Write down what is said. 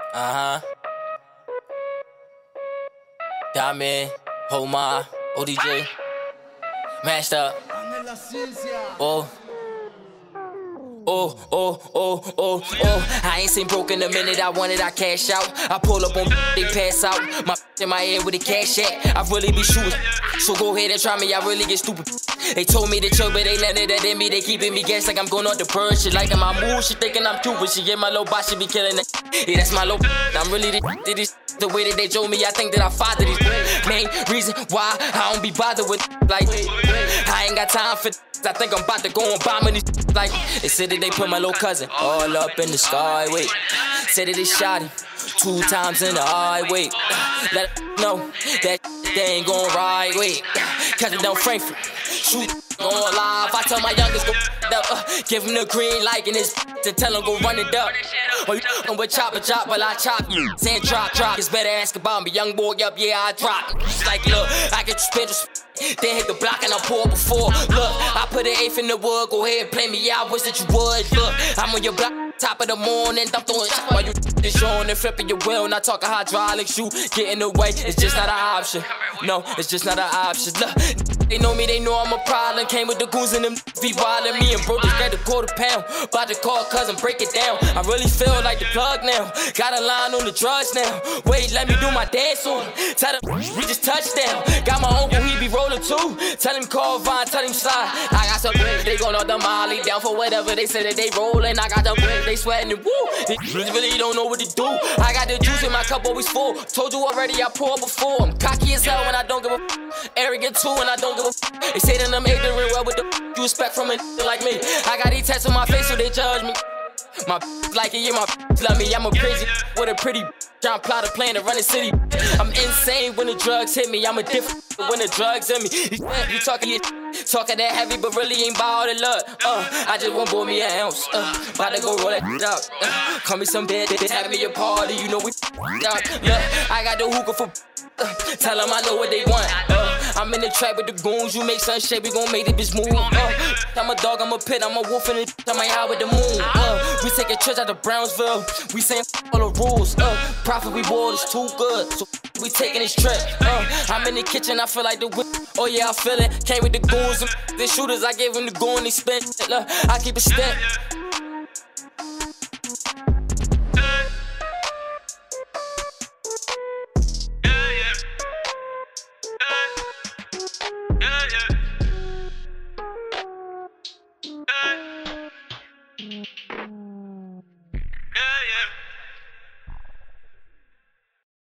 Uh-huh. Dame, Homa, ODJ, mashed up. Oh. I ain't seen broke in a minute. I wanted, I cash out. I pull up on they pass out. My in my head with the cash at. I really be shooting. So go ahead and try me. I really get stupid. They told me to chill, but they let it in me. They keeping me gas like I'm going on the purge. She liking my mood. She thinking I'm cute, but she get my low boss. She be killing it. Yeah, that's my low. I'm really the way that they told me. I think that I father these. Main reason why I don't be bothered with like I ain't got time for. I think I'm about to go and bomb these like they said that they put my little cousin all up in the sky. Wait, said that they shot him 2 times in the eye. Wait, let it know that they ain't gon' ride. Wait, catch it down Frankfurt, shoot on live. I tell my youngest go give him the green light in his and tell him go run it up. Or you with chop while I chop. Saying drop. It's better ask about me, young boy. Up, yeah, I drop. Like look, I get you spit. Then hit the block and I pour before. Look, I put an eighth in the wood. Go ahead and play me out. Wish that you would. Look, I'm on your block. Top of the morning, I'm throwing shots while you this on and flipping your wheel. Not talking hydraulics, you get in the way. It's just not an option. No, it's just not an option. Look, they know me, they know I'm a problem. Came with the goons and them be wildin' me and bro just got a £1/4. About to call cousin, break it down. I really feel like the plug now. Got a line on the drugs now. Wait, let me do my dance on him. Tell him we just touchdown. Got my uncle, he be rolling too. Tell him call Vine, tell him slide. I got some friends, they gon' know the Molly down for whatever they say that they rollin'. I got the friends, they sweating and woo. They really don't know what to do. I got the juice in my cup always full. Told you already, I pour before. I'm cocky as hell when I don't give a arrogant too when I don't give a They say that I'm ignorant, well, what the you expect from a like me? I got these tats on my face so they judge me. My like it, yeah, my love me. I'm a crazy with a pretty trying to plot a plan to run the city. I'm insane when the drugs hit me. I'm a different when the drugs hit me. You talking that heavy, but really ain't bout the luck. I just want boy me an ounce. About to go roll that up. Call me some bad bitch, have me a party. You know we up. Look, I got the hookah for. Tell them I know what they want. I'm in the trap with the goons. You make some shit, we gon' make this bitch move. I'm a dog, I'm a pit, I'm a wolf in the I'm my eye with the moon. We taking trips out to Brownsville. We saying all the rules. Profit reward is too good, so we taking this trip. I'm in the kitchen, I feel like the whip. Oh yeah, I feel it. Came with the goons, the shooters. I gave them the goon, they spent. I keep it spent.